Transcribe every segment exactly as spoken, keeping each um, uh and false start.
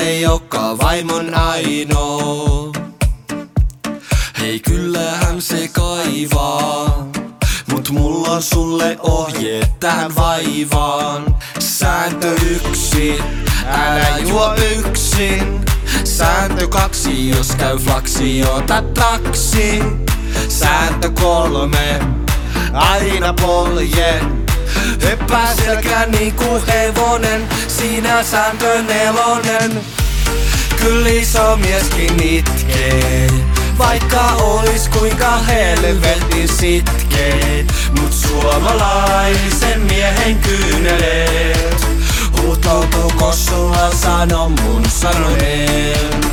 ei olekaan vaimon ainoa. Hei, kyllähän se kaivaa, mut mulla on sulle ohjeet tähän vaivaan. Sääntö yksi, älä juo yksin. Sääntö kaksi, jos käy flaksi, ota taksi. Sääntö kolme, aina polje. Hyppää selkään niinku hevonen, siinä sääntö nelonen. Kyllä iso mieskin itkee, vaikka olis kuinka helvetin sitkeet. Mut suomalaisen miehen kyyneleet huuhtoutuuko sulla, sano mun sanoneen.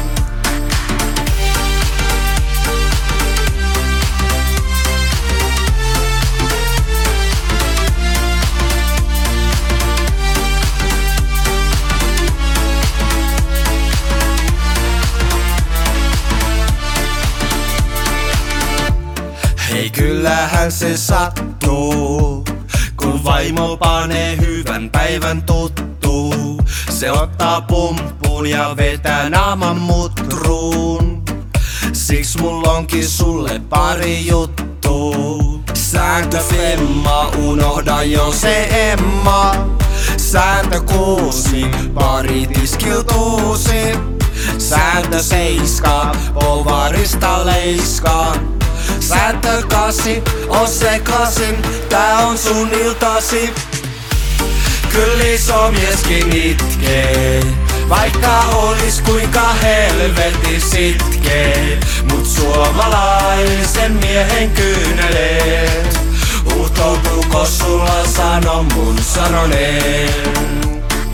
Hei, kyllähän se sattuu, kun vaimo panee hyvän päivän tuttuu. Se ottaa pumppuun ja vetää naaman mutruun. Siks mulla onkin sulle pari juttuu. Sääntö femma, unohda jo se Emma. Sääntö kuusi, pari tiskiltuusi. Sääntö seiska, povarista leiskaa. Sääntö kasi, on sekasin, tää on sun iltasi. Kyllä iso mieskin itkee, vaikka olis kuinka helvetin sitkeet. Mut suomalaisen miehen kyyneleet huuhtoutuuko sulla, sano mun sanoneen.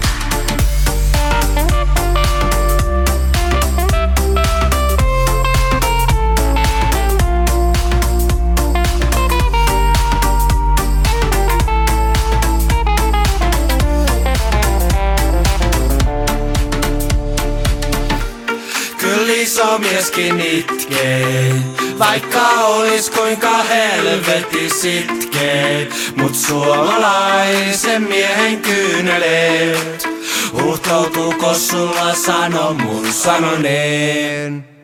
Kyllä iso mieskin itkee, vaikka olis kuinka helvetin sitkeet. Mut suomalaisen miehen kyyneleet huuhtoutuuko sulla, sano mun sanoneen.